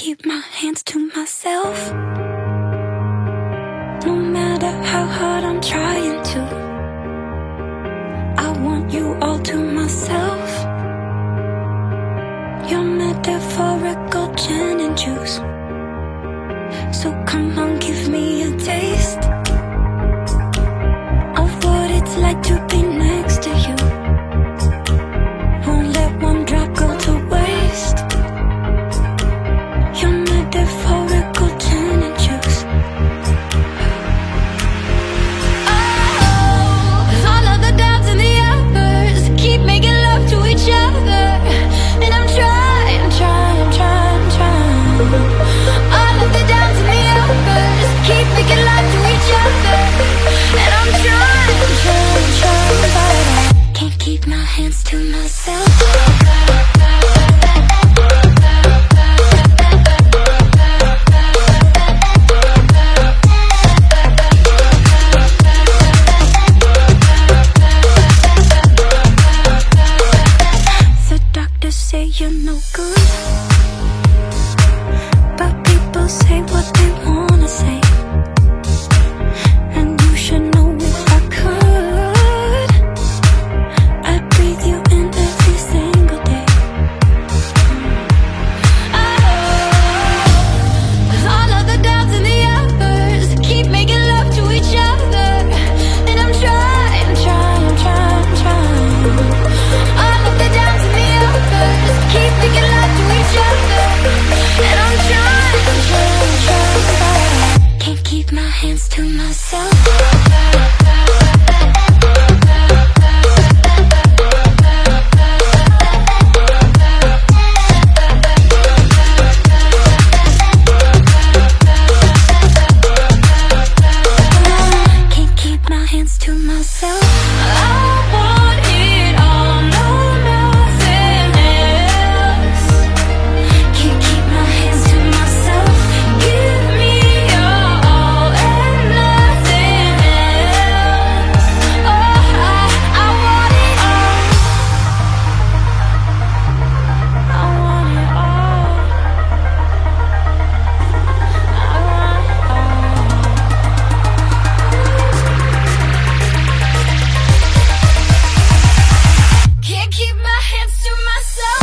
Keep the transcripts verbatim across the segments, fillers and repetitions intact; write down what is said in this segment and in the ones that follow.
keep my hands to myself. No matter how hard I'm trying to, I want you all to myself. Your metaphorical gin and juice. So come on, give me a taste of what it's like to be next to you. Won't let one drop go to waste. Your metaphorical gin and juice. Oh, 'cause all of the downs and the uppers keep making love to each other, and I'm trying, trying, trying, trying. All of the downs and the uppers keep making love to each other, and I'm trying, trying, trying, but I can't keep my hands to myself. The doctors say you're no good, but people say what they wanna say. And you should know if I could, I'd breathe you in every single day. Oh, 'cause all of the downs and the uppers keep making love to each other, and I'm trying, trying, trying, trying. All of the downs and the uppers keep making love to each other, and I'm trying, trying, trying, but I can't keep my hands to myself. Can't keep my hands to myself. I want it all, no, nothing else. Can't keep my hands to myself. Give me your all and nothing else. Oh, I, I want it all. I want it all. I want it all. Can't keep my hands to myself.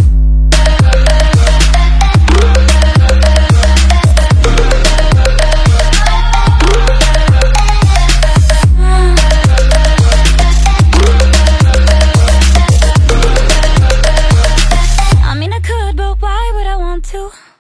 I mean, I could, but why would I want to?